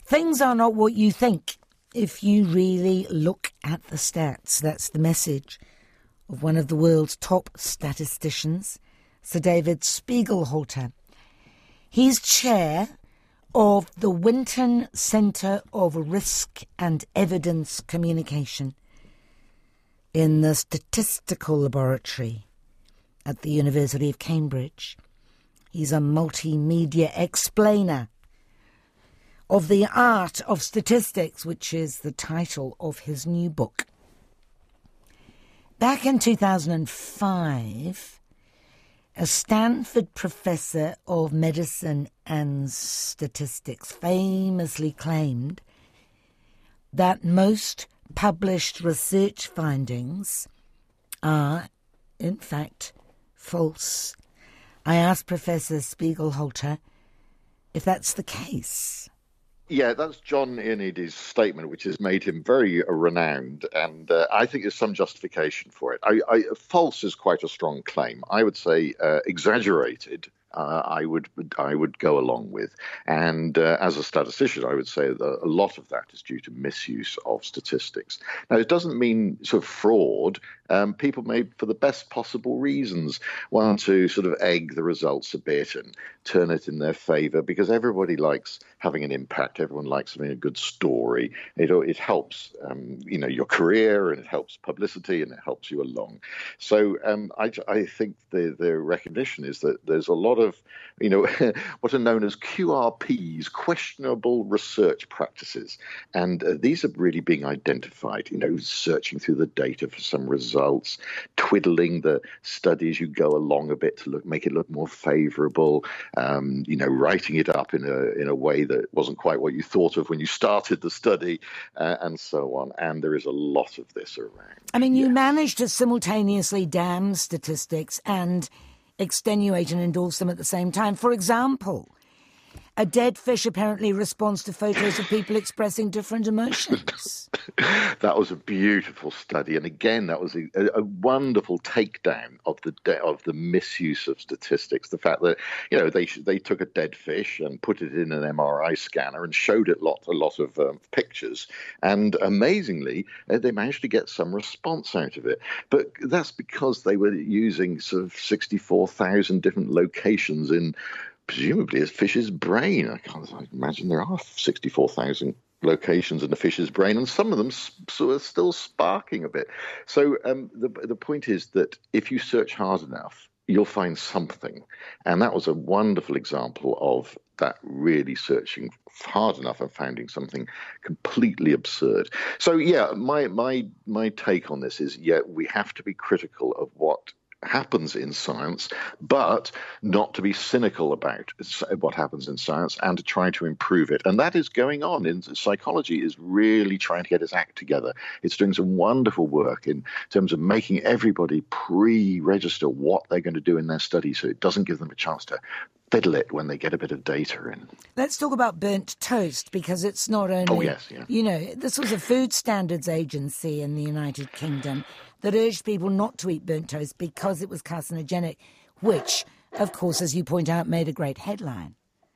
Things are not what you think if you really look at the stats. That's the message of one of the world's top statisticians, Sir David Spiegelhalter. He's chair of the Winton Centre of Risk and Evidence Communication in the Statistical Laboratory at the University of Cambridge. He's a multimedia explainer of the art of statistics, which is the title of his new book. Back in 2005, a Stanford professor of medicine and statistics famously claimed that most published research findings are, in fact, false. I asked Professor Spiegelhalter if that's the case. Yeah, that's John Ioannidis' statement, which has made him very renowned, and I think there's some justification for it. False is quite a strong claim. I would say exaggerated. I would go along with, and as a statistician, I would say that a lot of that is due to misuse of statistics. Now, it doesn't mean sort of fraud. People may, for the best possible reasons, want to sort of egg the results a bit and turn it in their favour, because everybody likes having an impact. Everyone likes having a good story. It helps, your career, and it helps publicity, and it helps you along. So I think the recognition is that there's a lot of, what are known as QRPs, questionable research practices, and these are really being identified. Searching through the data for some results, twiddling the studies you go along a bit to make it look more favourable, writing it up in a way that wasn't quite what you thought of when you started the study, and so on. And there is a lot of this around. I mean, you managed to simultaneously damn statistics and extenuate and endorse them at the same time. For example, a dead fish apparently responds to photos of people expressing different emotions. That was a beautiful study, and again, that was a wonderful takedown of the misuse of statistics. The fact that they took a dead fish and put it in an MRI scanner and showed it a lot of pictures, and amazingly, they managed to get some response out of it. But that's because they were using sort of 64,000 different locations in, presumably, a fish's brain. I can't imagine there are 64,000 locations in a fish's brain, and some of them sort of still sparking a bit. So the point is that if you search hard enough, you'll find something. And that was a wonderful example of that, really searching hard enough and finding something completely absurd. So, yeah, my take on this is, we have to be critical of what happens in science, but not to be cynical about what happens in science, and to try to improve it. And that is going on. In psychology is really trying to get its act together. It's doing some wonderful work in terms of making everybody pre-register what they're going to do in their study, so it doesn't give them a chance to fiddle it when they get a bit of data in. Let's talk about burnt toast, because it's not only... Oh, yes, yeah. This was a food standards agency in the United Kingdom that urged people not to eat burnt toast because it was carcinogenic, which, of course, as you point out, made a great headline.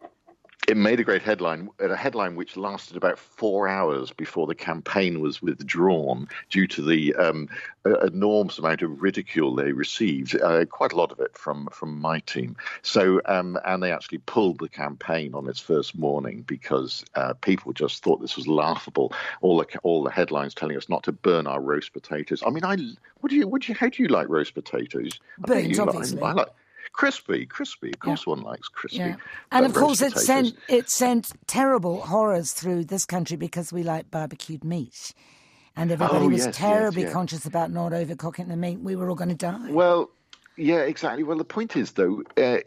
It made a great headline, a headline which lasted about 4 hours before the campaign was withdrawn due to the enormous amount of ridicule they received, quite a lot of it from my team. So, and they actually pulled the campaign on its first morning because people just thought this was laughable. All the headlines telling us not to burn our roast potatoes. I mean, how do you like roast potatoes? Burnt, obviously. I like crispy. Of course, one likes crispy. Yeah. And of course, it sent terrible horrors through this country because we like barbecued meat, and everybody was terribly conscious about not overcooking the meat. We were all going to die. Well, yeah, exactly. Well, the point is, though, it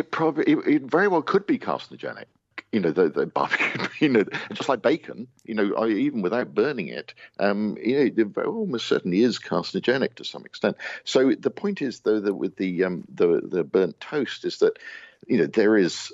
very well could be carcinogenic. The barbecue, just like bacon, even without burning it, it almost certainly is carcinogenic to some extent. So the point is, though, that with the burnt toast is that there is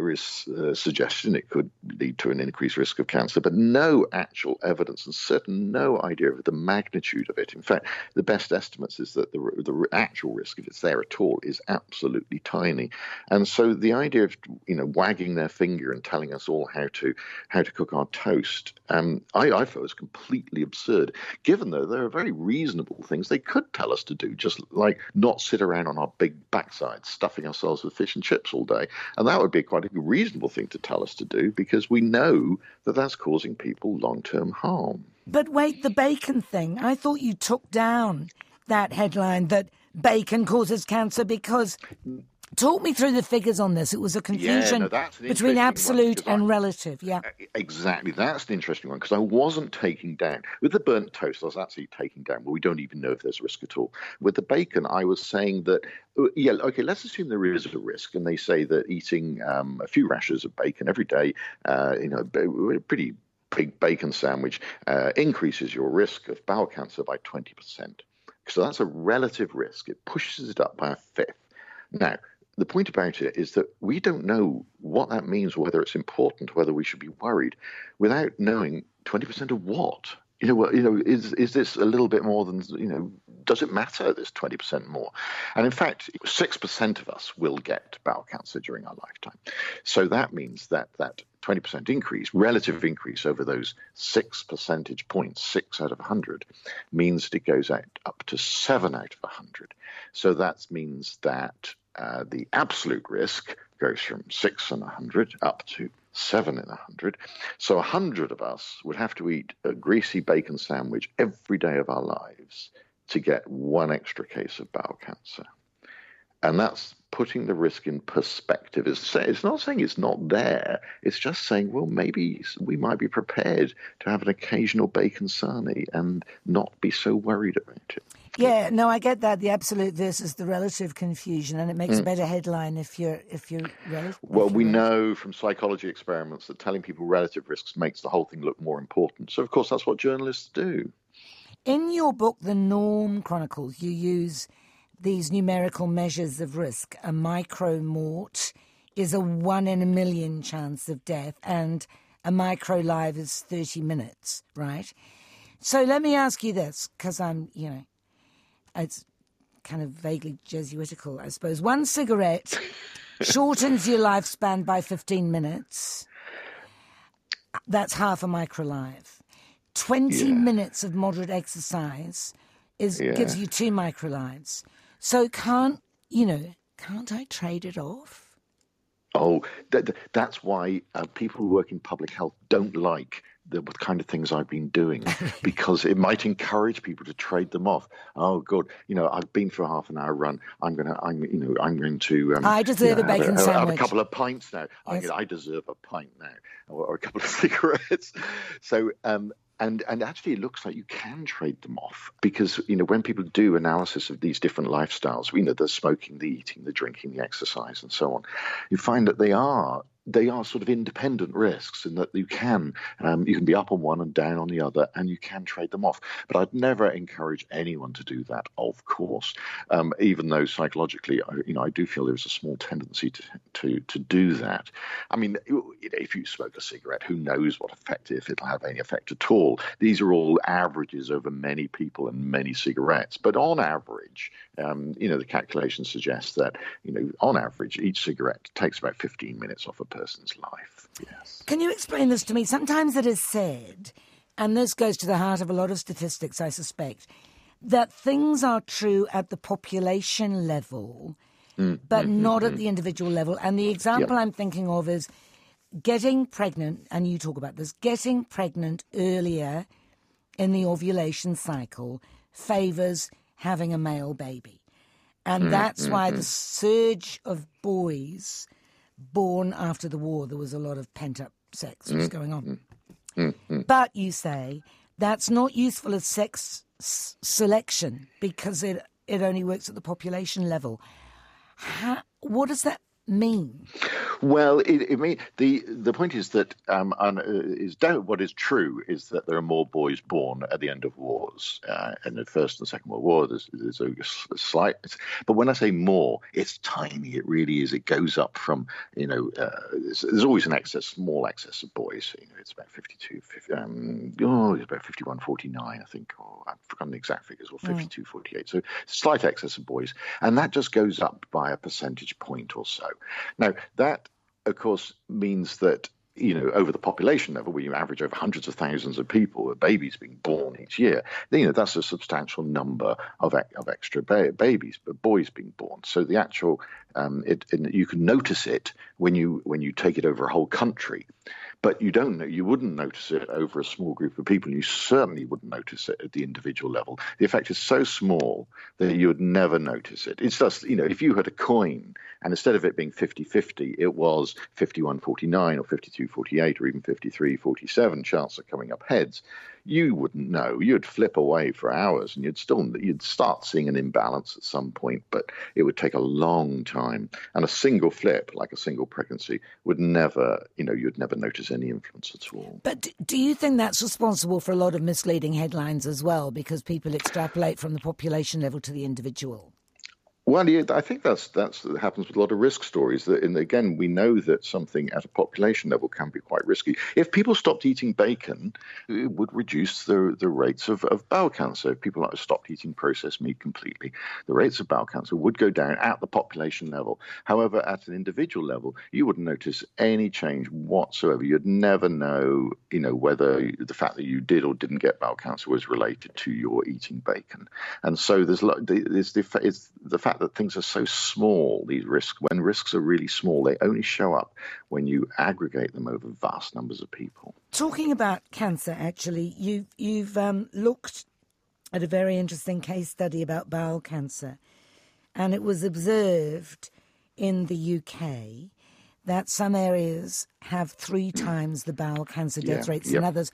a suggestion it could lead to an increased risk of cancer, but no actual evidence and certainly no idea of the magnitude of it. In fact, the best estimates is that the actual risk, if it's there at all, is absolutely tiny. And so the idea of wagging their finger and telling us all how to cook our toast, I feel is completely absurd. Given though there are very reasonable things they could tell us to do, just like not sit around on our big backsides stuffing ourselves with fish and chips all day. And that would be quite a reasonable thing to tell us to do, because we know that that's causing people long-term harm. But wait, the bacon thing, I thought you took down that headline that bacon causes cancer because... Talk me through the figures on this. It was a confusion between absolute and relative. Yeah, exactly. That's an interesting one, because I wasn't taking down. With the burnt toast, I was actually taking down, well, we don't even know if there's a risk at all. With the bacon, I was saying that, let's assume there is a risk. And they say that eating a few rashers of bacon every day, a pretty big bacon sandwich, increases your risk of bowel cancer by 20%. So that's a relative risk. It pushes it up by a fifth. Now, the point about it is that we don't know what that means, whether it's important, whether we should be worried, without knowing 20% of what. Is this a little bit more than, does it matter, this 20% more? And in fact, 6% of us will get bowel cancer during our lifetime. So that means that 20% increase, relative increase over those 6 percentage points, 6 out of 100, means that it goes up to 7 out of 100. So that means that the absolute risk goes from 6 in 100 up to 7 in 100. So 100 of us would have to eat a greasy bacon sandwich every day of our lives to get 1 extra case of bowel cancer. And that's putting the risk in perspective. It's not saying it's not there. It's just saying, well, maybe we might be prepared to have an occasional bacon sarnie and not be so worried about it. Yeah, no, I get that, the absolute versus the relative confusion, and it makes a better headline if you're relative. Well, we know from psychology experiments that telling people relative risks makes the whole thing look more important. So, of course, that's what journalists do. In your book, The Norm Chronicles, you use these numerical measures of risk. A micromort is a 1 in a million chance of death, and a micro life is 30 minutes, right? So let me ask you this, because it's kind of vaguely Jesuitical, I suppose. 1 cigarette shortens your lifespan by 15 minutes. That's half a microlife. 20 minutes of moderate exercise gives you 2 microlives. So can't I trade it off? Oh, that's why people who work in public health don't like the kind of things I've been doing, because it might encourage people to trade them off. Oh, God, I've been for a half an hour run. I'm going to. I deserve a bacon sandwich. Have a couple of pints now. Yes. I deserve a pint now, or a couple of cigarettes. So. And actually, it looks like you can trade them off, because, when people do analysis of these different lifestyles, the smoking, the eating, the drinking, the exercise, and so on, you find that they are sort of independent risks, in that you can be up on one and down on the other, and you can trade them off. But I'd never encourage anyone to do that, of course, even though psychologically, I do feel there's a small tendency to do that. I mean, if you smoke a cigarette, who knows what effect, if it'll have any effect at all. These are all averages over many people and many cigarettes. But on average, the calculations suggest that, on average, each cigarette takes about 15 minutes off a person's life. Yes. Can you explain this to me? Sometimes it is said, and this goes to the heart of a lot of statistics, I suspect, that things are true at the population level, but not at the individual level. And the example I'm thinking of is getting pregnant, and you talk about this, getting pregnant earlier in the ovulation cycle favours having a male baby. And that's why the surge of boys born after the war, there was a lot of pent-up sex was going on. But you say that's not useful as sex selection, because it only works at the population level. What does that mean? Well, the point is that what is true is that there are more boys born at the end of wars. In the First and Second World War, there's a slight, but when I say more, it's tiny. It really is. It goes up from there's always an small excess of boys. It's about 52, it's about 51-49, I think, or I've forgotten the exact figures, or 52-48. So slight excess of boys, and that just goes up by a percentage point or so. Now that, of course, means that over the population level, where you average over hundreds of thousands of people, babies being born each year, that's a substantial number of extra babies, but boys being born. So the actual, you can notice it when you take it over a whole country, but you wouldn't notice it over a small group of people. You certainly wouldn't notice it at the individual level. The effect is so small that you would never notice it. It's just, if you had a coin and instead of it being 50-50, it was 51-49 or 52-48 or even 53-47 chance of coming up heads, you wouldn't know. You'd flip away for hours and you'd start seeing an imbalance at some point, but it would take a long time. And a single flip, like a single pregnancy, would never, you'd never notice any influence at all. But do you think that's responsible for a lot of misleading headlines as well, because people extrapolate from the population level to the individual? Well, yeah, I think that happens with a lot of risk stories. And again, we know that something at a population level can be quite risky. If people stopped eating bacon, it would reduce the rates of bowel cancer. If people stopped eating processed meat completely, the rates of bowel cancer would go down at the population level. However, at an individual level, you wouldn't notice any change whatsoever. You'd never know, whether the fact that you did or didn't get bowel cancer was related to your eating bacon. And so there's the fact that things are so small, these risks, when risks are really small, they only show up when you aggregate them over vast numbers of people. Talking about cancer, actually, you've looked at a very interesting case study about bowel cancer, and it was observed in the UK that some areas have 3 times the bowel cancer death rates than others.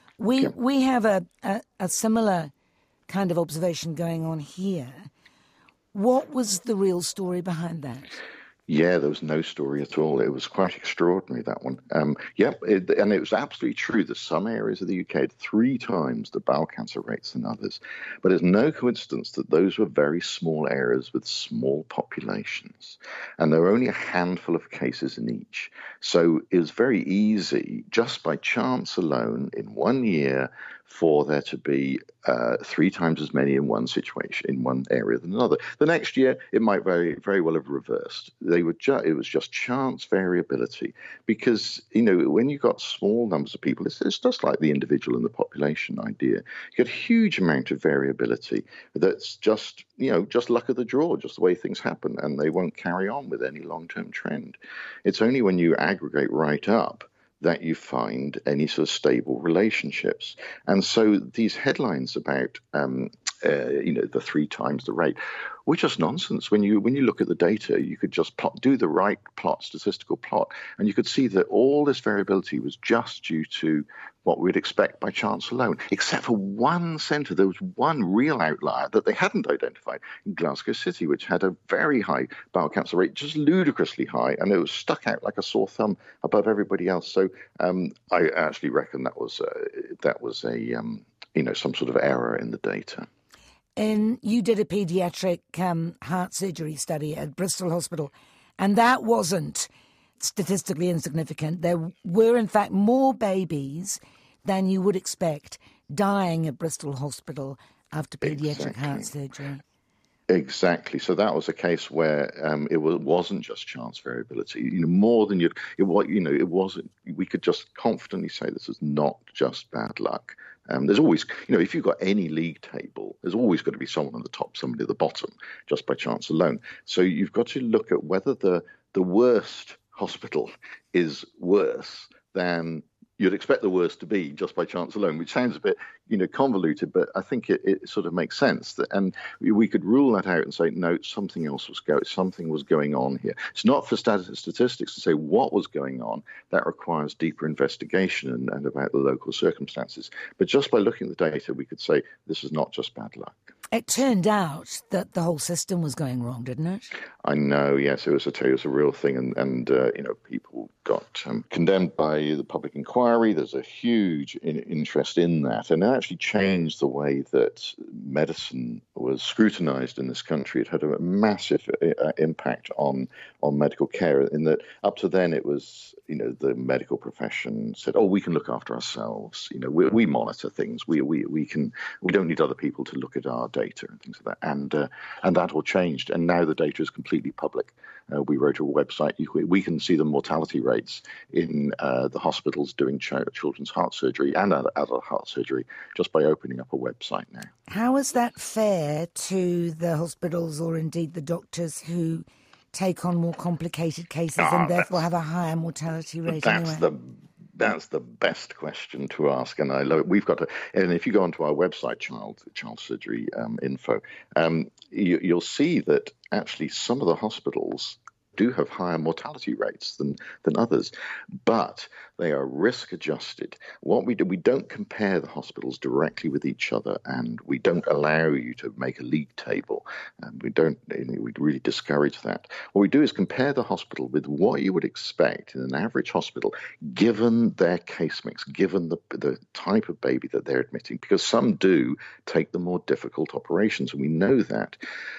We have a similar kind of observation going on here. What was the real story behind that? Yeah, there was no story at all. It was quite extraordinary, that one. And it was absolutely true that some areas of the UK had 3 times the bowel cancer rates than others. But it's no coincidence that those were very small areas with small populations. And there were only a handful of cases in each. So it was very easy, just by chance alone, in 1 year, for there to be 3 times as many in one situation, in one area than another. The next year, it might very, very well have reversed. It was just chance variability, because when you got small numbers of people, it's just like the individual and the population idea. You get a huge amount of variability that's just luck of the draw, just the way things happen, and they won't carry on with any long-term trend. It's only when you aggregate right up that you find any sort of stable relationships. And so these headlines about, the 3 times the rate were just nonsense. When you look at the data, you could just do the right statistical plot, and you could see that all this variability was just due to what we'd expect by chance alone, except for one centre. There was one real outlier that they hadn't identified in Glasgow City, which had a very high bowel cancer rate, just ludicrously high, and it was stuck out like a sore thumb above everybody else. So I actually reckon that was some sort of error in the data. And you did a paediatric heart surgery study at Bristol Hospital, and that wasn't statistically insignificant. There were, in fact, more babies than you would expect dying at Bristol Hospital after paediatric heart surgery. Exactly. So that was a case where it wasn't just chance variability. More than it wasn't. We could just confidently say this is not just bad luck. There's always, if you've got any league table, there's always got to be someone at the top, somebody at the bottom, just by chance alone. So you've got to look at whether the worst hospital is worse than you'd expect the worst to be just by chance alone, which sounds a bit, convoluted, but I think it sort of makes sense. And we could rule that out and say, no, something was going on here. It's not for statistics to say what was going on. That requires deeper investigation and about the local circumstances. But just by looking at the data, we could say this is not just bad luck. It turned out that the whole system was going wrong, didn't it? I know, yes, it was a real thing, and people got condemned by the public inquiry. There's a huge interest in that, and it actually changed the way that medicine was scrutinized in this country. It had a massive impact on medical care, in that up to then it was, the medical profession said, "Oh, we can look after ourselves. We monitor things. We don't need other people to look at our data and things like that." And that all changed, and now the data is completely public. We wrote a website. We can see the mortality rates in the hospitals doing children's heart surgery and adult heart surgery just by opening up a website now. How is that fair to the hospitals, or indeed the doctors who take on more complicated cases and therefore have a higher mortality rate anyway? That's the best question to ask, and I love it. We've got and if you go onto our website, child surgery info, you'll see that actually some of the hospitals do have higher mortality rates than others, but they are risk adjusted. What we do, we don't compare the hospitals directly with each other, and we don't allow you to make a league table. We really discourage that. What we do is compare the hospital with what you would expect in an average hospital, given their case mix, given the type of baby that they're admitting, because some do take the more difficult operations, and we know that.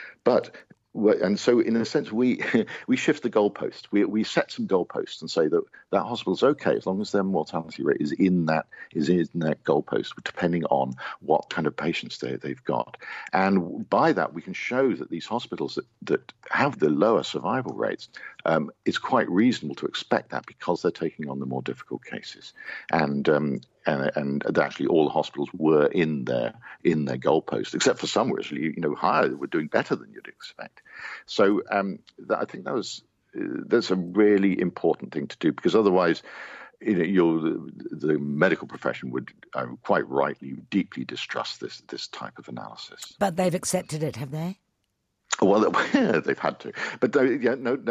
And so, in a sense, we shift the goalpost. We set some goalposts and say that hospital's okay as long as their mortality rate is in that goalpost, depending on what kind of patients they've got. And by that, we can show that these hospitals that have the lower survival rates, it's quite reasonable to expect that because they're taking on the more difficult cases. And actually all the hospitals were in their goalpost, except for some were actually higher, were doing better than you'd expect. So I think that's a really important thing to do, because otherwise the medical profession would quite rightly deeply distrust this type of analysis. But they've accepted it, have they? Well, they've had to, but there's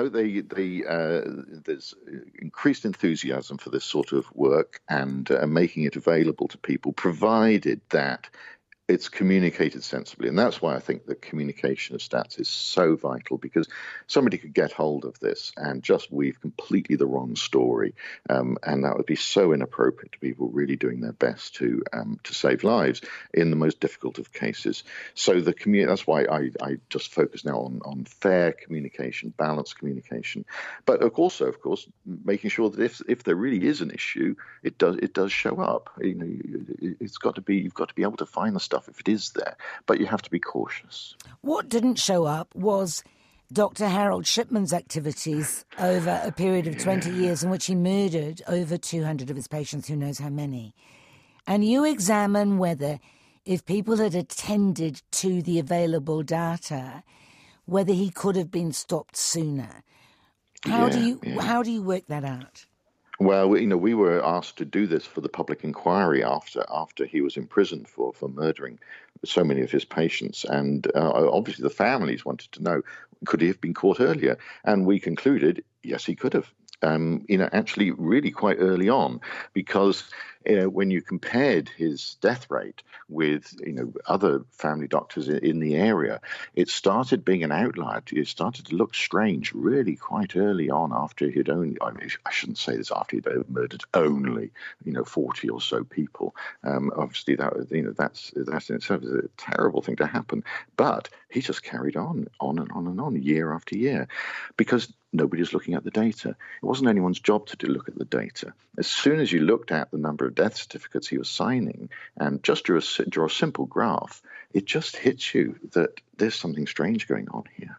increased enthusiasm for this sort of work and making it available to people, provided that it's communicated sensibly. And that's why I think the communication of stats is so vital, because somebody could get hold of this and just weave completely the wrong story. And that would be so inappropriate to people really doing their best to save lives in the most difficult of cases. So that's why I just focus now on fair communication, balanced communication. But also, of course, making sure that if there really is an issue, it does show up. You've got to be able to find the stuff if it is there, but you have to be cautious. What didn't show up was Dr. Harold Shipman's activities over a period of 20 years in which he murdered over 200 of his patients, who knows how many. And you examine whether, if people had attended to the available data, whether he could have been stopped sooner. How do you work that out? Well, we were asked to do this for the public inquiry after he was imprisoned for murdering so many of his patients. And obviously the families wanted to know, could he have been caught earlier? And we concluded, yes, he could have. Actually really quite early on, because when you compared his death rate with, other family doctors in the area, it started being an outlier. It started to look strange really quite early on, after he'd I shouldn't say this, after he'd murdered only, 40 or so people. Obviously that's in itself is a terrible thing to happen. But he just carried on and on, year after year, because nobody was looking at the data. It wasn't anyone's job to look at the data. As soon as you looked at the number of death certificates he was signing and just draw a simple graph, it just hits you that there's something strange going on here.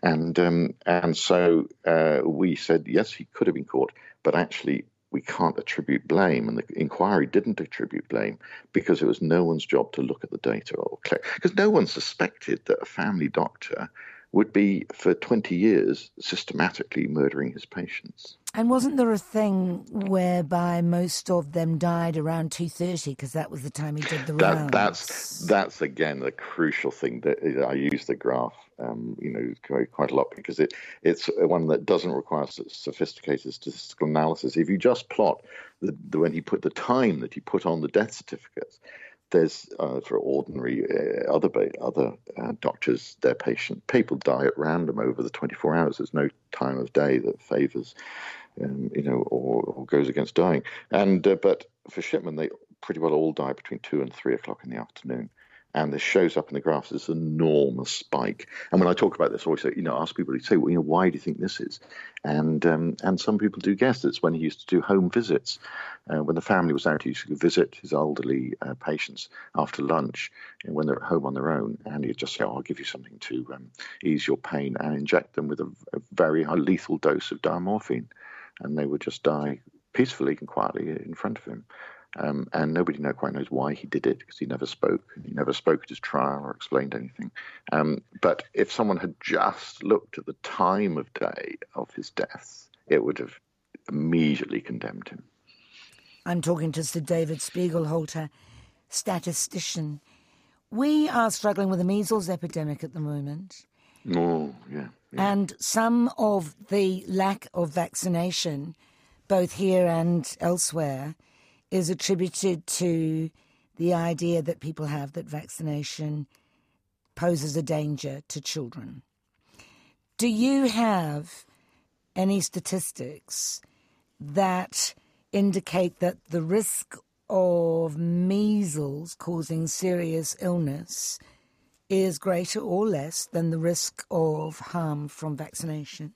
And so we said, yes, he could have been caught, but actually we can't attribute blame. And the inquiry didn't attribute blame because it was no one's job to look at the data or collect. Because no one suspected that a family doctor would be, for 20 years, systematically murdering his patients. And wasn't there a thing whereby most of them died around 2:30, because that was the time he did the rounds? That's again the crucial thing that I use the graph, quite a lot, because it's one that doesn't require sophisticated statistical analysis. If you just plot when he put the time that he put on the death certificates, there's for ordinary other doctors, their people die at random over the 24 hours. There's no time of day that favours, or goes against dying. And but for Shipman, they pretty well all die between 2 and 3 o'clock in the afternoon. And this shows up in the graphs, this enormous spike. And when I talk about this, I always say, ask people to say, well, why do you think this is? And some people do guess it's when he used to do home visits. When the family was out, he used to visit his elderly patients after lunch, when they're at home on their own. And he'd just say, I'll give you something to ease your pain, and inject them with a very high lethal dose of diamorphine. And they would just die peacefully and quietly in front of him. And nobody quite knows why he did it, because he never spoke. He never spoke at his trial or explained anything. But if someone had just looked at the time of day of his death, it would have immediately condemned him. I'm talking to Sir David Spiegelhalter, statistician. We are struggling with a measles epidemic at the moment. Oh, yeah. And some of the lack of vaccination, both here and elsewhere, is attributed to the idea that people have that vaccination poses a danger to children. Do you have any statistics that indicate that the risk of measles causing serious illness is greater or less than the risk of harm from vaccination?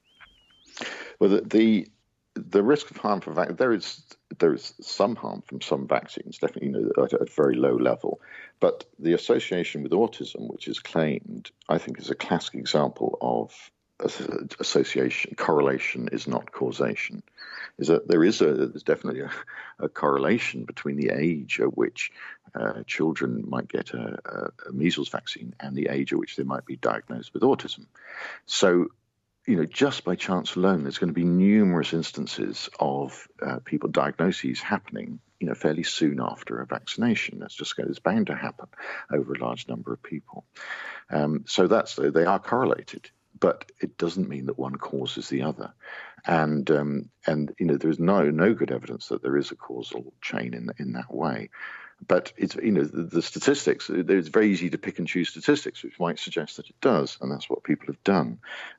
Well, the risk of harm from vaccine, there is some harm from some vaccines, definitely, at a very low level. But the association with autism, which is claimed, I think is a classic example of association. Correlation is not causation. Is that there's definitely a correlation between the age at which children might get a measles vaccine and the age at which they might be diagnosed with autism. So, just by chance alone, there's going to be numerous instances of people diagnoses happening, fairly soon after a vaccination. It's bound to happen over a large number of people. So they are correlated, but it doesn't mean that one causes the other. And there's no good evidence that there is a causal chain in that way. But it's the statistics. It's very easy to pick and choose statistics, which might suggest that it does, and that's what people have done.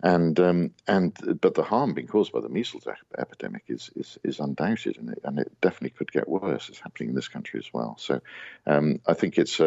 But the harm being caused by the measles epidemic is undoubted, and it definitely could get worse. It's happening in this country as well. So I think it's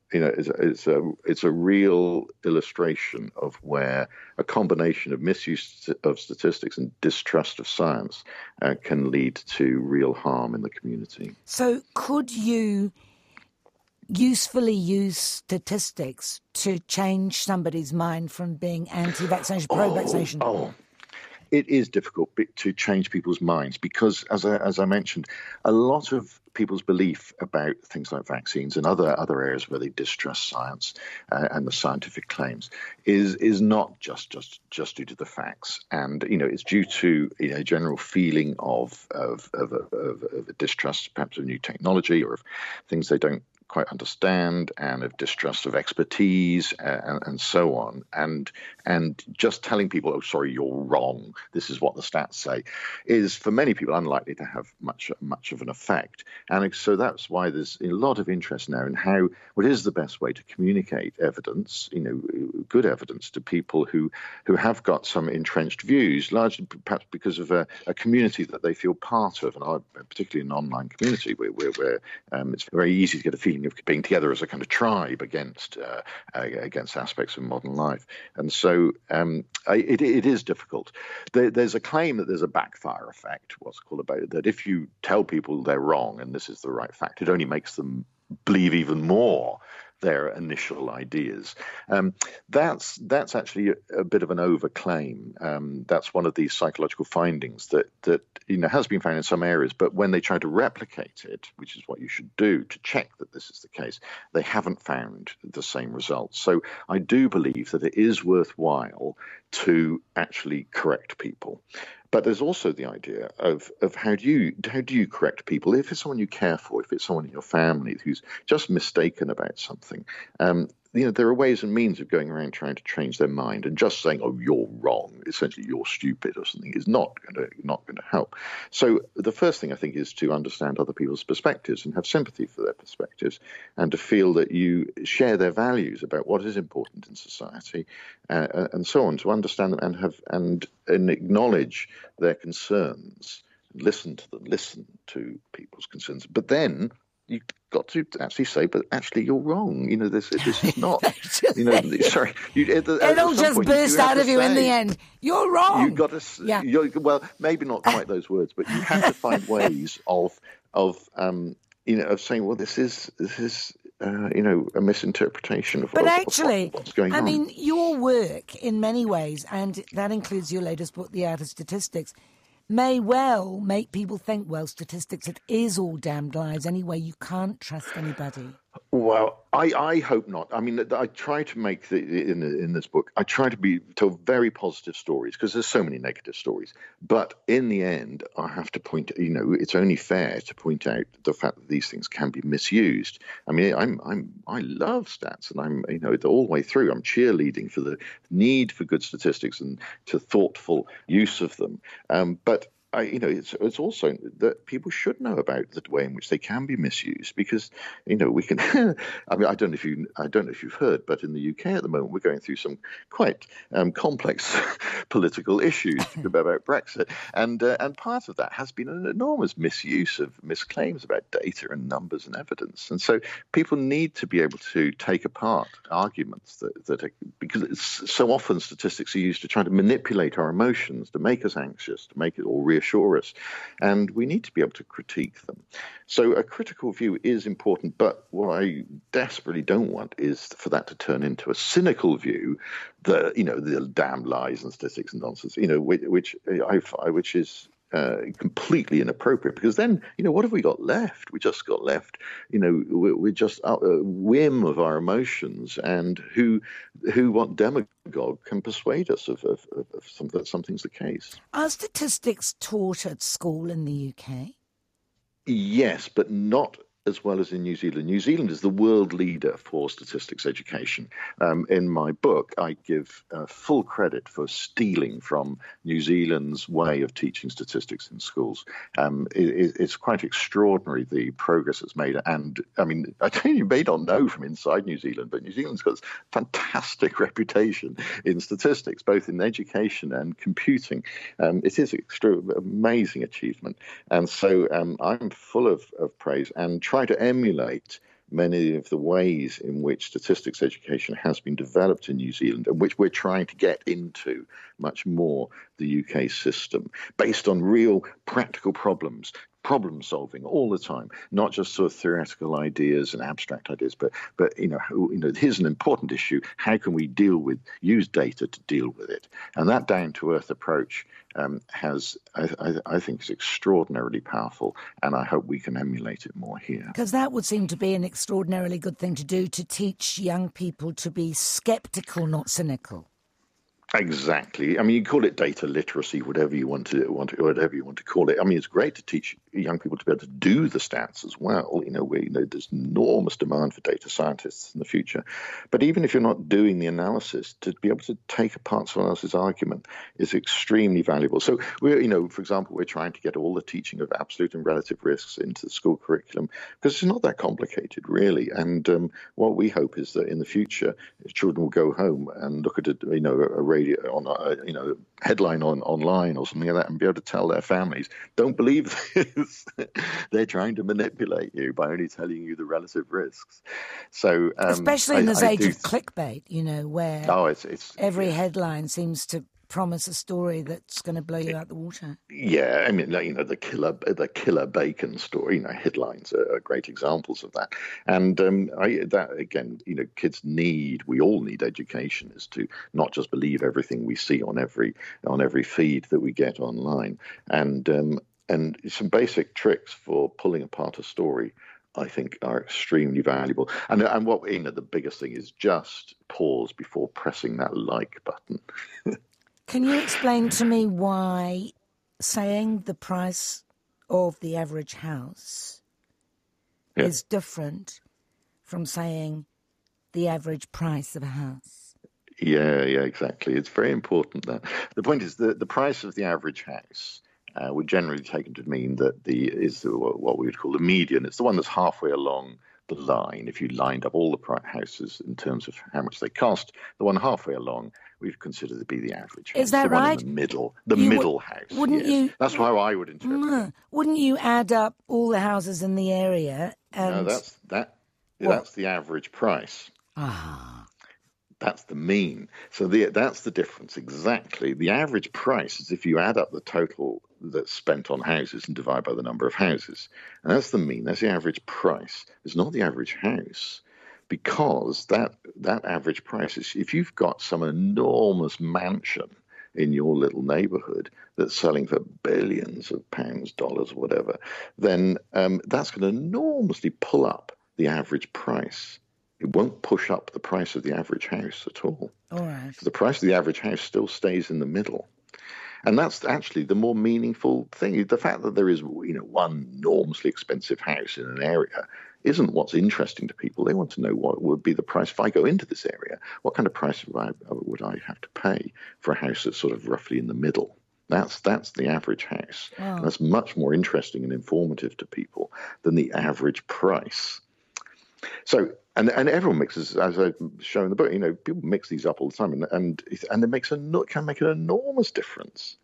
a real illustration of where a combination of misuse of statistics and distrust of science can lead to real harm in the community. So could you usefully use statistics to change somebody's mind from being anti-vaccination, pro-vaccination? It is difficult to change people's minds because, as I mentioned, a lot of people's belief about things like vaccines and other areas where they distrust science and the scientific claims is not just due to the facts, and it's due to a general feeling of a distrust, perhaps of new technology or of things they don't quite understand, and of distrust of expertise and so on, and just telling people, oh, sorry, you're wrong, this is what the stats say, is for many people unlikely to have much of an effect. And so that's why there's a lot of interest now in what is the best way to communicate evidence, good evidence, to people who have got some entrenched views, largely perhaps because of a community that they feel part of, and particularly an online community where it's very easy to get a feeling of being together as a kind of tribe against aspects of modern life. And so it is difficult. There's a claim that there's a backfire effect, what's called about it, that if you tell people they're wrong and this is the right fact, it only makes them believe even more their initial ideas. That's actually a bit of an overclaim. That's one of these psychological findings that has been found in some areas, but when they try to replicate it, which is what you should do to check that this is the case, they haven't found the same results. So I do believe that it is worthwhile to actually correct people. But there's also the idea of how do you correct people? If it's someone you care for, if it's someone in your family who's just mistaken about something, there are ways and means of going around trying to change their mind, and just saying, "Oh, you're wrong," essentially you're stupid or something, is not going to help. So the first thing I think is to understand other people's perspectives and have sympathy for their perspectives, and to feel that you share their values about what is important in society, and so on. To understand them and acknowledge their concerns, listen to people's concerns, but then you've got to actually say, but actually you're wrong. This is not. Sorry. It'll just burst out of you in the end. You're wrong. You've got to. Well, maybe not quite those words, but you have to find ways of saying, well, this is a misinterpretation of, what's going on. I mean, your work in many ways, and that includes your latest book, The Art of Statistics, may well make people think, well, statistics, it is all damned lies anyway. You can't trust anybody. Well, I hope not. I mean, I try to make in this book, I try to tell very positive stories, because there's so many negative stories. But in the end, I have to it's only fair to point out the fact that these things can be misused. I mean, I love stats, and I'm all the way through. I'm cheerleading for the need for good statistics and to thoughtful use of them. But it's also that people should know about the way in which they can be misused, because we can. I mean, I don't know if you've heard, but in the UK at the moment we're going through some quite complex political issues about Brexit, and part of that has been an enormous misuse of misclaims about data and numbers and evidence, and so people need to be able to take apart arguments that are, because it's so often statistics are used to try to manipulate our emotions, to make us anxious, to make it all reassure us, and we need to be able to critique them. So a critical view is important, but what I desperately don't want is for that to turn into a cynical view, the damn lies and statistics and nonsense, which is completely inappropriate, because then, what have we got left? We just got left, we're just a whim of our emotions, and what demagogue can persuade us of something's the case. Are statistics taught at school in the UK? Yes, but not as well as in New Zealand. New Zealand is the world leader for statistics education. In my book, I give full credit for stealing from New Zealand's way of teaching statistics in schools. It's quite extraordinary, the progress that's made. And I mean, I tell you may not know from inside New Zealand, but New Zealand's got this fantastic reputation in statistics, both in education and computing. It is an amazing achievement. And so I'm full of praise and try to emulate many of the ways in which statistics education has been developed in New Zealand, and which we're trying to get into much more the UK system, based on real practical problem solving all the time, not just sort of theoretical ideas and abstract ideas, but here's an important issue. How can we use data to deal with it? And that down to earth approach I think is extraordinarily powerful, and I hope we can emulate it more here. Because that would seem to be an extraordinarily good thing to do, to teach young people to be skeptical, not cynical. Exactly. I mean, you call it data literacy, whatever you want to call it. I mean, it's great to teach young people to be able to do the stats as well. There's enormous demand for data scientists in the future. But even if you're not doing the analysis, to be able to take apart someone else's argument is extremely valuable. So for example, we're trying to get all the teaching of absolute and relative risks into the school curriculum, because it's not that complicated, really. And what we hope is that in the future, children will go home and look at a on a headline online or something like that, and be able to tell their families, don't believe this. They're trying to manipulate you by only telling you the relative risks. So especially in this age of clickbait, where it's every headline seems to promise a story that's going to blow you out the water. Yeah, I mean, the killer bacon story. Headlines are great examples of that. And kids we all need education, is to not just believe everything we see on every feed that we get online. And some basic tricks for pulling apart a story, I think, are extremely valuable. And what the biggest thing is just pause before pressing that like button. Can you explain to me why saying the price of the average house is different from saying the average price of a house. Yeah, exactly. It's very important that the point is that the price of the average house would generally taken to mean that what we would call the median. It's the one that's halfway along the line. If you lined up all the houses in terms of how much they cost, the one halfway along we've considered to be the average house. Is that the right? One in the middle, middle house. Wouldn't yes. you? That's how I would interpret it. Wouldn't you add up all the houses in the area? And No, that's the average price. Ah. That's the mean. So that's the difference exactly. The average price is if you add up the total that's spent on houses and divide by the number of houses. And that's the mean. That's the average price. It's not the average house, because that average price is if you've got some enormous mansion in your little neighborhood that's selling for billions of pounds, dollars, whatever, then that's going to enormously pull up the average price. It won't push up the price of the average house at all. All right. So the price of the average house still stays in the middle. And that's actually the more meaningful thing. The fact that there is, one enormously expensive house in an area isn't what's interesting to people. They want to know what would be the price if I go into this area. What kind of price would I have to pay for a house that's sort of roughly in the middle? That's the average house. Wow. And that's much more interesting and informative to people than the average price. So, and everyone mixes, as I show in the book, people mix these up all the time, and it can make an enormous difference.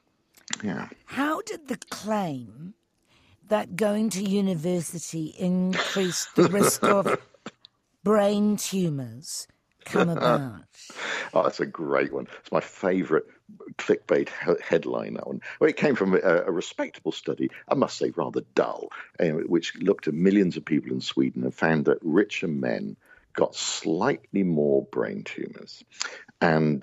Yeah. How did the claim that going to university increased the risk of brain tumours come about? Oh, that's a great one. It's my favourite clickbait headline, that one. Well, it came from a respectable study, I must say rather dull, which looked at millions of people in Sweden and found that richer men got slightly more brain tumours. And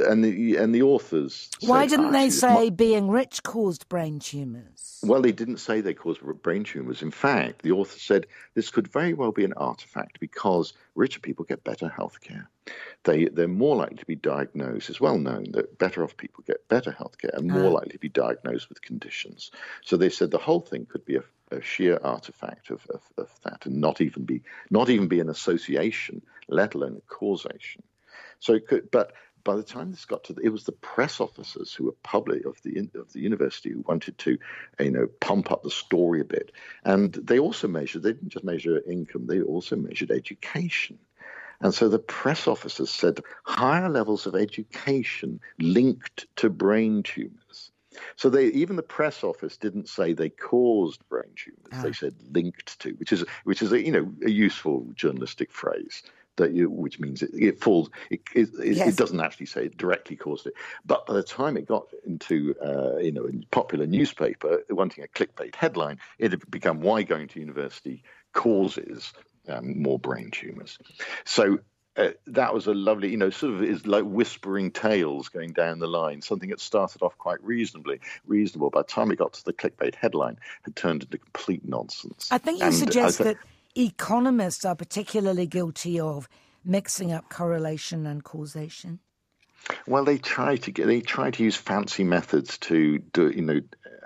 the authors Why said, didn't they say being rich caused brain tumours? Well, they didn't say they caused brain tumours. In fact, the author said this could very well be an artifact because richer people get better health care. They're more likely to be diagnosed. It's well known that better off people get better health care and more likely to be diagnosed with conditions. So they said the whole thing could be a sheer artifact of that and not even be an association, let alone a causation. So it could, but by the time this got to, it was the press officers who were public of the university who wanted to, pump up the story a bit, and they also measured. They didn't just measure income; they also measured education. And so the press officers said higher levels of education linked to brain tumors. So even the press office didn't say they caused brain tumors; they said linked to, which is a useful journalistic phrase. Which means it falls. It doesn't actually say it directly caused it, but by the time it got into a popular newspaper wanting a clickbait headline, it had become why going to university causes more brain tumors. So that was a lovely, sort of is like whispering tales going down the line. Something that started off quite reasonable. By the time it got to the clickbait headline, had turned into complete nonsense. I think you suggest that economists are particularly guilty of mixing up correlation and causation. Well, they try to use fancy methods to do,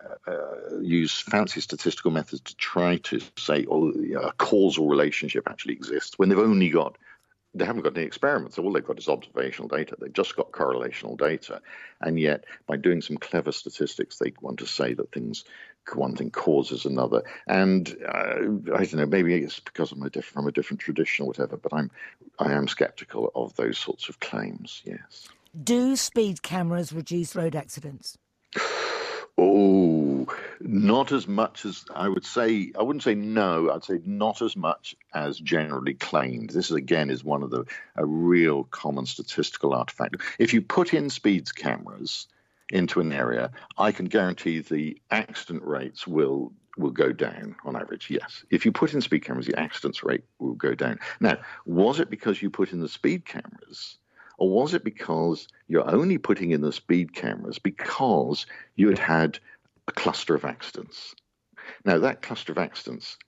use fancy statistical methods to try to say, a causal relationship actually exists when they haven't got any experiments. So all they've got is observational data. They've just got correlational data. And yet, by doing some clever statistics, they want to say that one thing causes another. And I don't know, maybe it's because I'm from a different tradition or whatever, but I am skeptical of those sorts of claims, yes. Do speed cameras reduce road accidents? Oh, not as much as I would say. I wouldn't say no. I'd say not as much as generally claimed. This is one of a real common statistical artifact. If you put in speed cameras into an area, I can guarantee the accident rates will go down on average, yes. If you put in speed cameras, the accidents rate will go down. Now, was it because you put in the speed cameras, or was it because you're only putting in the speed cameras because you had a cluster of accidents? Now, that cluster of accidents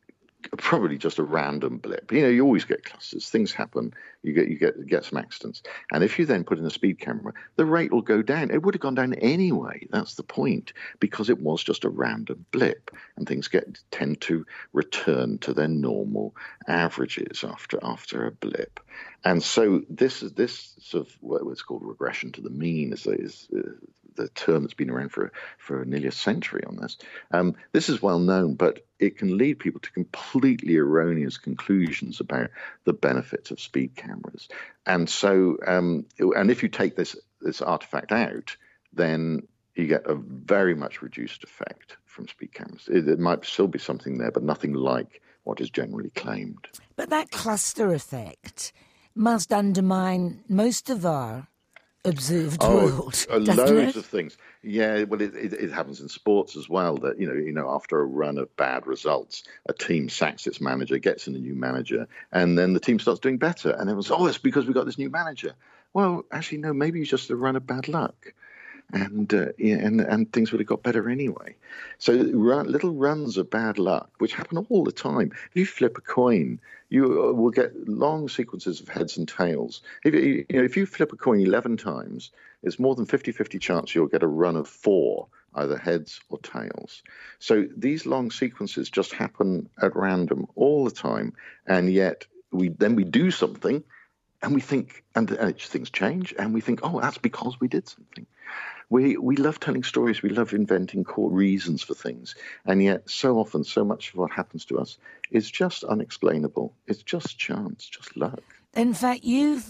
probably just a random blip. You always get clusters. Things happen. You get some accidents. And if you then put in a speed camera, the rate will go down. It would have gone down anyway. That's the point, because it was just a random blip, and things tend to return to their normal averages after a blip. And so this sort of what's called regression to the mean is the term that's been around for nearly a century on this. This is well known, but it can lead people to completely erroneous conclusions about the benefits of speed cameras. And so, and if you take this artifact out, then you get a very much reduced effect from speed cameras. It might still be something there, but nothing like what is generally claimed. But that cluster effect must undermine most of our observed world. Loads of things. Yeah, well, it happens in sports as well. That after a run of bad results, a team sacks its manager, gets in a new manager, and then the team starts doing better. And everyone's, it's because we got this new manager. Well, actually, no. Maybe it's just a run of bad luck. And things would have got better anyway. So little runs of bad luck, which happen all the time. If you flip a coin, you will get long sequences of heads and tails. If you flip a coin 11 times, it's more than 50-50 chance you'll get a run of 4, either heads or tails. So these long sequences just happen at random all the time, and yet we do something. And we think, and things change, and we think, that's because we did something. We love telling stories. We love inventing core reasons for things. And yet so often, so much of what happens to us is just unexplainable. It's just chance, just luck. In fact, you've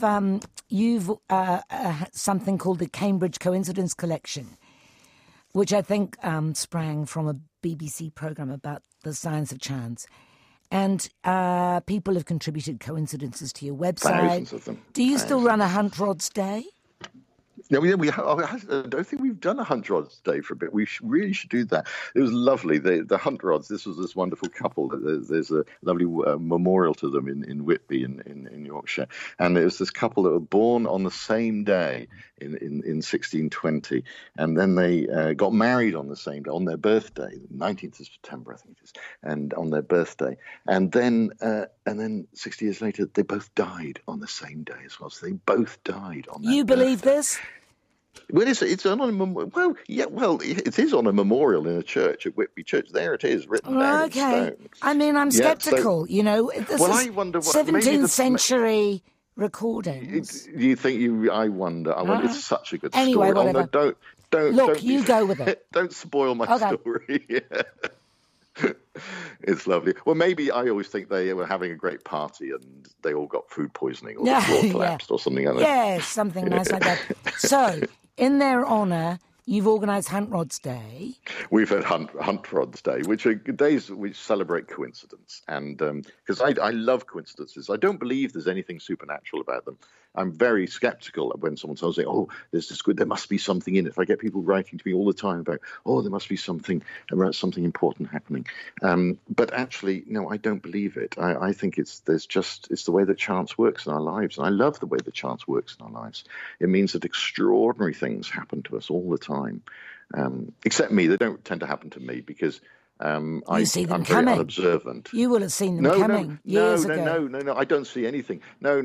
something called the Cambridge Coincidence Collection, which I think sprang from a BBC programme about the science of chance. And people have contributed coincidences to your website. Thousands of them. Do you still run a Hunt Rods Day? No, I don't think we've done a Hunt Rods Day for a bit. We really should do that. It was lovely. The Hunt Rods, this was this wonderful couple. There's a lovely memorial to them in Whitby in Yorkshire. And it was this couple that were born on the same day in 1620. And then they got married on the same day, on their birthday, the 19th of September, I think it is, and on their birthday. And then 60 years later, they both died on the same day as well. So they both died on that You believe birthday. this? Well, it's on a memorial. It is on a memorial in a church at Whitby Church. There it is, written down in stone. I mean, I'm sceptical. This is I wonder what 17th century recordings. You think I wonder. It's such a good anyway, story. Whatever. No, don't. Look, don't you go with it. Don't spoil my story. It's lovely. Well, maybe I always think they were having a great party and they all got food poisoning or the floor collapsed or something like that. Yes, something nice like that. So, in their honour, you've organised Hunt Rods Day. We've had Hunt Rods Day, which are days which celebrate coincidence. And because I love coincidences. I don't believe there's anything supernatural about them. I'm very skeptical when someone tells me, there's this good, there must be something in it. I get people writing to me all the time about, there must be something important happening. But actually, no, I don't believe it. I think it's the way that chance works in our lives. And I love the way that chance works in our lives. It means that extraordinary things happen to us all the time. Except me, they don't tend to happen to me because I'm very unobservant. You will have seen them coming years ago. No, I don't see anything. No.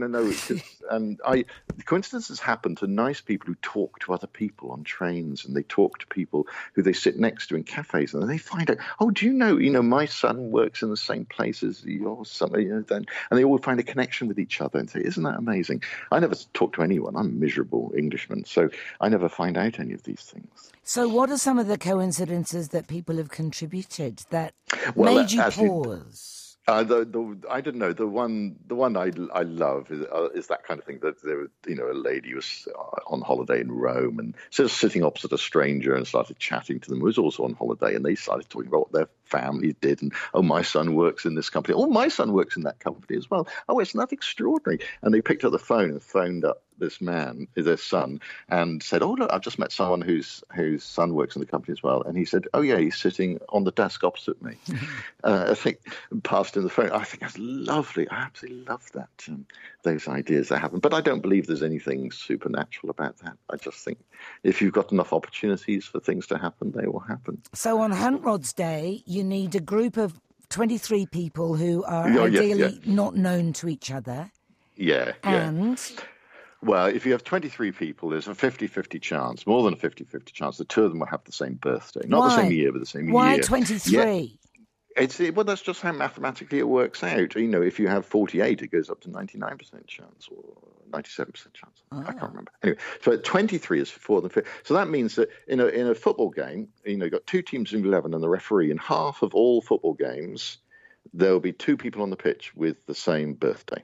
Coincidences happen to nice people who talk to other people on trains, and they talk to people who they sit next to in cafes, and they find out, do you know, my son works in the same place as your son, and they all find a connection with each other and say, isn't that amazing? I never talk to anyone. I'm a miserable Englishman, so I never find out any of these things. So what are some of the coincidences that people have contributed that made you pause? I don't know. The one I love is that kind of thing that a lady was on holiday in Rome and sitting opposite a stranger and started chatting to them who was also on holiday, and they started talking about what their family did, and my son works in this company. My son works in that company as well. Isn't that extraordinary? And they picked up the phone and phoned up this man, their son, and said, look, I've just met someone whose son works in the company as well. And he said, he's sitting on the desk opposite me. I think passed in the phone. I think that's lovely. I absolutely love that, those ideas that happen. But I don't believe there's anything supernatural about that. I just think if you've got enough opportunities for things to happen, they will happen. So on Hunt Rods Day, you need a group of 23 people who are Yeah, ideally not known to each other. Yeah. And Well, if you have 23 people, there's a 50-50 chance, more than a 50-50 chance, the two of them will have the same birthday. Not the same year, but the same year. Why 23? Well, that's just how mathematically it works out. If you have 48, it goes up to 99% chance or 97% chance. I can't remember. Anyway, so 23 is for the fifth. So that means that in a football game, you've got two teams of 11 and the referee. In half of all football games, there will be two people on the pitch with the same birthday.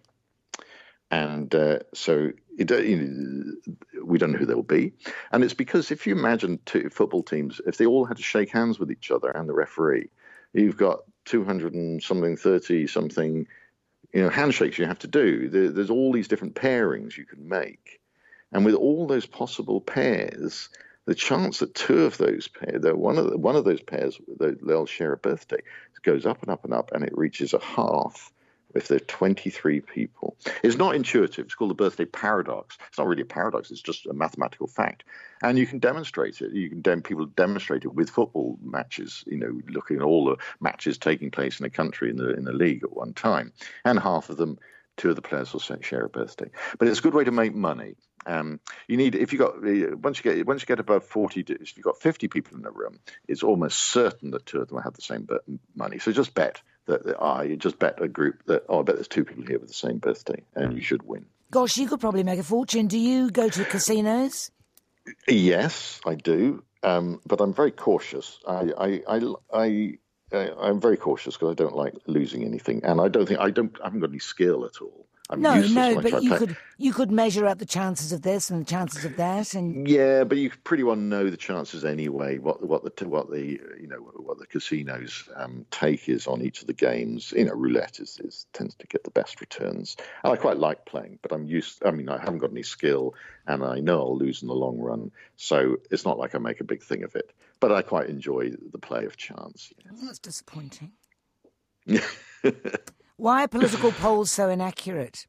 And so we don't know who they'll be. And it's because if you imagine two football teams, if they all had to shake hands with each other and the referee, you've got 200 and something, 30 something, handshakes you have to do. There's all these different pairings you can make. And with all those possible pairs, the chance that two of those pairs, one of those pairs, they'll share a birthday, goes up and up and up, and it reaches a half if there are 23 people. It's not intuitive. It's called the birthday paradox. It's not really a paradox. It's just a mathematical fact. And you can demonstrate it. People demonstrate it with football matches, looking at all the matches taking place in a country in the league at one time. And half of them, two of the players will share a birthday. But it's a good way to make money. Once you get above 40, if you've got 50 people in a room, it's almost certain that two of them will have the same money. So just bet a group that, I bet there's two people here with the same birthday, and you should win. Gosh, you could probably make a fortune. Do you go to casinos? Yes, I do, but I'm very cautious. I'm very cautious because I don't like losing anything, and I haven't got any skill at all. No, but you could measure out the chances of this and the chances of that, and but you pretty well know the chances anyway. What the casinos take is on each of the games. Roulette tends to get the best returns, and I quite like playing. But I haven't got any skill, and I know I'll lose in the long run. So it's not like I make a big thing of it. But I quite enjoy the play of chance. Yes. Well, that's disappointing. Why are political polls so inaccurate?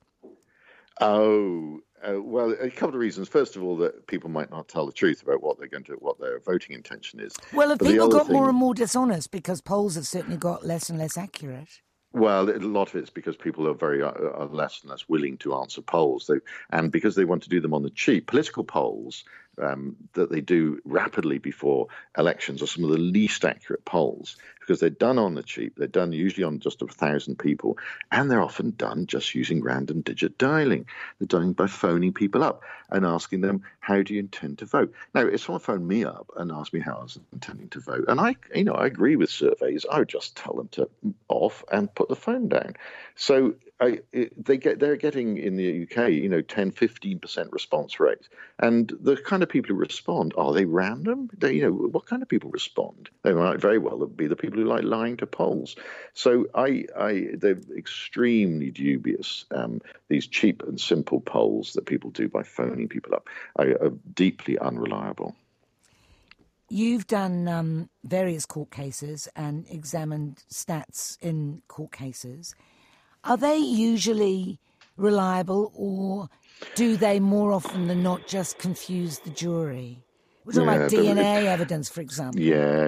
Well, a couple of reasons. First of all, that people might not tell the truth about what their voting intention is. Well, have people got more and more dishonest because polls have certainly got less and less accurate? Well, a lot of it's because people are less and less willing to answer polls, and because they want to do them on the cheap. Political polls that they do rapidly before elections are some of the least accurate polls because they're done on the cheap. They're done usually on just 1,000 people, and they're often done just using random digit dialing. They're done by phoning people up and asking them, how do you intend to vote? Now, if someone phoned me up and asked me how I was intending to vote, and I agree with surveys, I would just tell them to off and put the phone down. So they're getting in the UK, 10-15% response rate, and the kind of people who respond, are they random? What kind of people respond? They might very well be the people who like lying to polls. So they're extremely dubious. These cheap and simple polls that people do by phoning people up are deeply unreliable. You've done various court cases and examined stats in court cases. Are they usually reliable, or do they more often than not just confuse the jury? We're talking about DNA evidence, for example.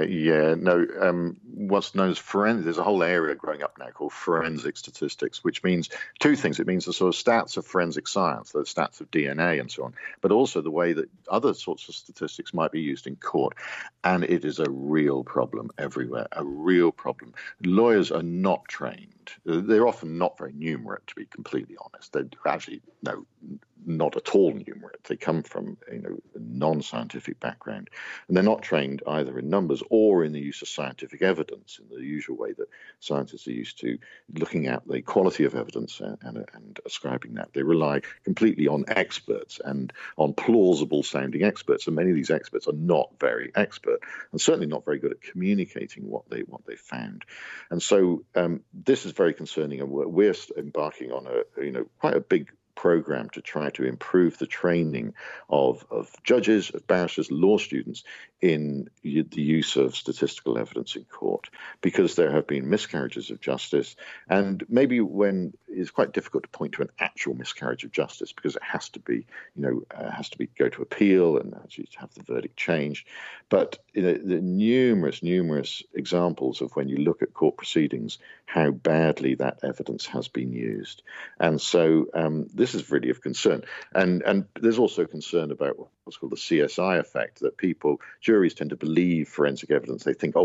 No, what's known as forensic, there's a whole area growing up now called forensic statistics, which means two things. It means the sort of stats of forensic science, the stats of DNA and so on, but also the way that other sorts of statistics might be used in court. And it is a real problem everywhere, a real problem. Lawyers are not trained. They're often not very numerate, to be completely honest. They're actually, not at all numerate. They come from a non-scientific background, and they're not trained either in numbers or in the use of scientific evidence in the usual way that scientists are used to looking at the quality of evidence and ascribing that. They rely completely on experts and on plausible sounding experts, and many of these experts are not very expert and certainly not very good at communicating what they found. And so this is very concerning, and we're embarking on quite a big program to try to improve the training of judges, of barristers, law students in the use of statistical evidence in court, because there have been miscarriages of justice, and maybe when it's quite difficult to point to an actual miscarriage of justice because it has to be, go to appeal and actually have the verdict changed. But the numerous examples of when you look at court proceedings, how badly that evidence has been used. And so this is really of concern. And there's also concern about what's called the CSI effect, that juries tend to believe forensic evidence. They think,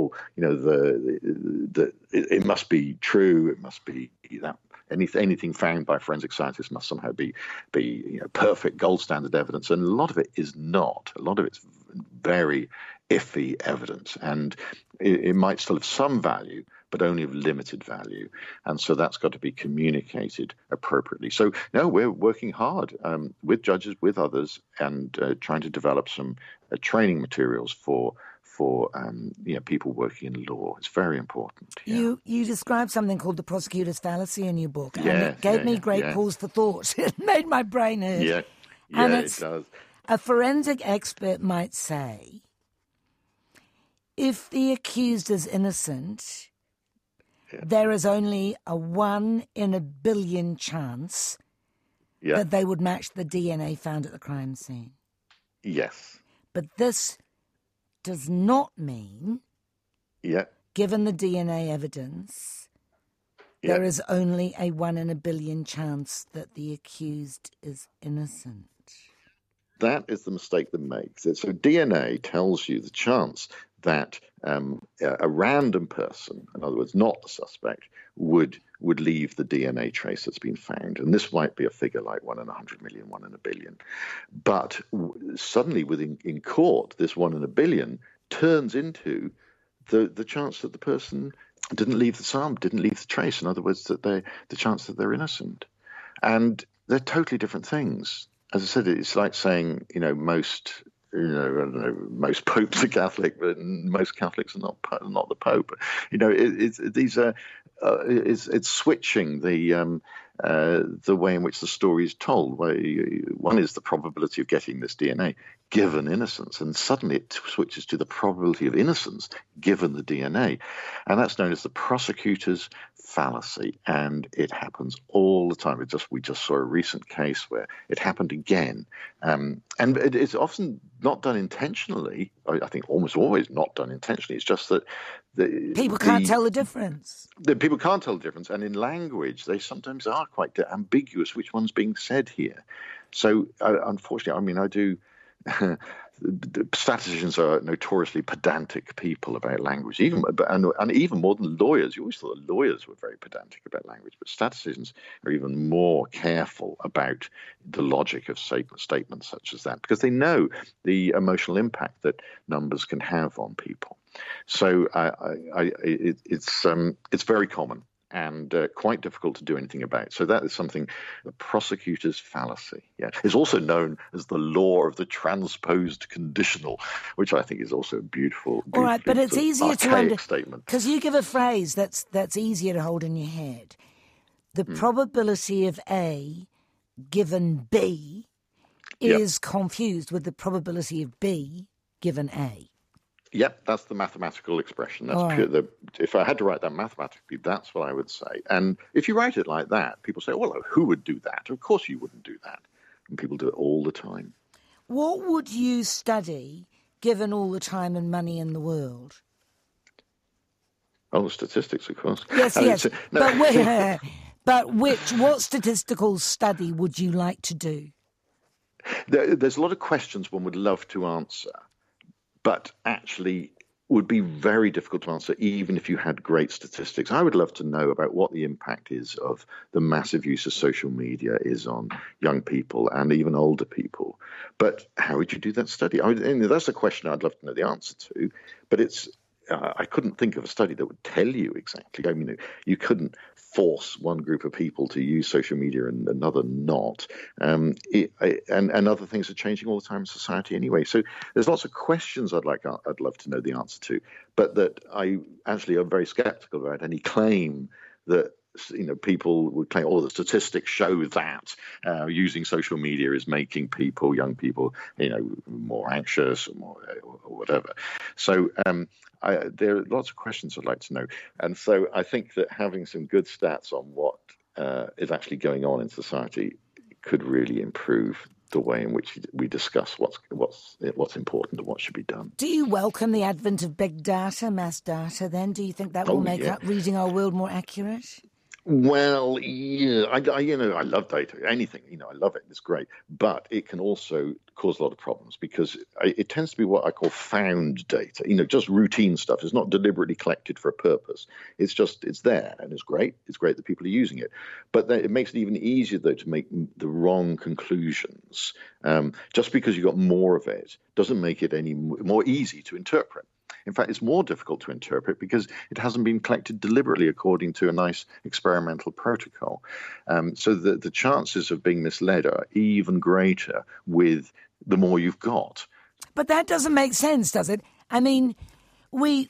it must be true. It must be that anything found by forensic scientists must somehow be perfect gold standard evidence. And a lot of it is not. A lot of it's very iffy evidence, and it might still have some value, but only of limited value. And so that's got to be communicated appropriately. So, no, we're working hard with judges, with others, and trying to develop some training materials for people working in law. It's very important. Yeah. You described something called the prosecutor's fallacy in your book, and it gave me great pause for thought. It made my brain hurt. Yeah, and it does. A forensic expert might say, if the accused is innocent, there is only a 1 in a billion chance that they would match the DNA found at the crime scene. Yes. But this does not mean, given the DNA evidence, there is only a 1 in a billion chance that the accused is innocent. That is the mistake that makes it. So DNA tells you the chance that a random person, in other words, not the suspect, would leave the DNA trace that's been found. And this might be a figure like 1 in 100 million, 1 in a billion. But suddenly in court, this 1 in a billion turns into the chance that the person didn't leave the sample, didn't leave the trace. In other words, that the chance that they're innocent. And they're totally different things. As I said, it's like saying, most popes are Catholic, but most Catholics are not the Pope. It's switching the way in which the story is told. One is the probability of getting this DNA given innocence, and suddenly it switches to the probability of innocence given the DNA, and that's known as the prosecutor's fallacy, and it happens all the time. We just saw a recent case where it happened again, and it's often not done intentionally. I think almost always not done intentionally. It's just that people can't tell the difference. People can't tell the difference, and in language, they sometimes are quite ambiguous which one's being said here. So, unfortunately, statisticians are notoriously pedantic people about language, and even more than lawyers. You always thought that lawyers were very pedantic about language, but statisticians are even more careful about the logic of statements such as that, because they know the emotional impact that numbers can have on people. So it's very common and quite difficult to do anything about. So that is something, the prosecutor's fallacy. Yeah, it's also known as the law of the transposed conditional, which I think is also a beautiful. All right, but it's easier to statement, because you give a phrase that's easier to hold in your head. The probability of A given B is confused with the probability of B given A. Yep, that's the mathematical expression. That's pure. If I had to write that mathematically, that's what I would say. And if you write it like that, people say, well, who would do that? Of course you wouldn't do that. And people do it all the time. What would you study, given all the time and money in the world? Oh, statistics, of course. Yes. No. But what statistical study would you like to do? There's a lot of questions one would love to answer, but actually would be very difficult to answer even if you had great statistics. I would love to know about what the impact is of the massive use of social media is on young people and even older people. But how would you do that study? That's a question I'd love to know the answer to, but I couldn't think of a study that would tell you exactly. I mean, you couldn't force one group of people to use social media and another not. And other things are changing all the time in society anyway. So there's lots of questions I'd love to know the answer to, but that I actually am very skeptical about any claim that people would claim, "Oh, the statistics show that using social media is making young people, more anxious or whatever." So there are lots of questions I'd like to know, and so I think that having some good stats on what is actually going on in society could really improve the way in which we discuss what's important and what should be done. Do you welcome the advent of big data, mass data then? Do you think that will make reading our world more accurate? Well, yeah, I love data. Anything, I love it. It's great, but it can also cause a lot of problems because it tends to be what I call found data. Just routine stuff. It's not deliberately collected for a purpose. It's there, and it's great. It's great that people are using it, but it makes it even easier though to make the wrong conclusions. Just because you got more of it doesn't make it any more easy to interpret. In fact, it's more difficult to interpret because it hasn't been collected deliberately according to a nice experimental protocol. So the chances of being misled are even greater with the more you've got. But that doesn't make sense, does it? I mean, we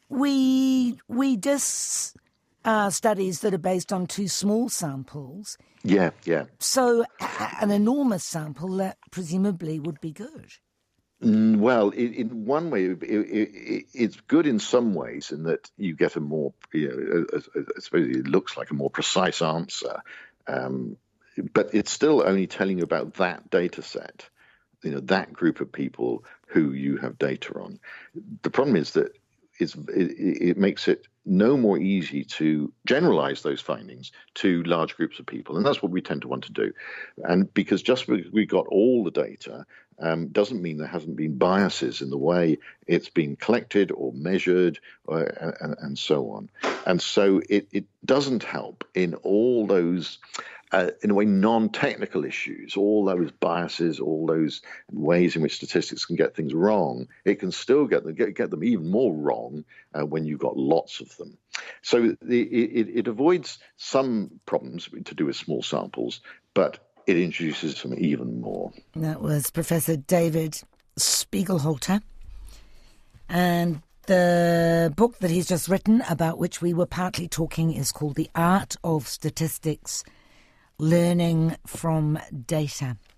just studies that are based on too small samples. Yeah. So an enormous sample that presumably would be good. Well, in one way, it's good in some ways in that you get a more, I suppose it looks like a more precise answer, but it's still only telling you about that data set, that group of people who you have data on. The problem is that it makes it no more easy to generalize those findings to large groups of people. And that's what we tend to want to do. And because just because we got all the data doesn't mean there hasn't been biases in the way it's been collected or measured and so on. And so it doesn't help in all those, in a way, non-technical issues, all those biases, all those ways in which statistics can get things wrong. It can still get them even more wrong when you've got lots of them. So it avoids some problems to do with small samples, but it introduces some even more. That was Professor David Spiegelhalter. And the book that he's just written, about which we were partly talking, is called The Art of Statistics, Learning from Data.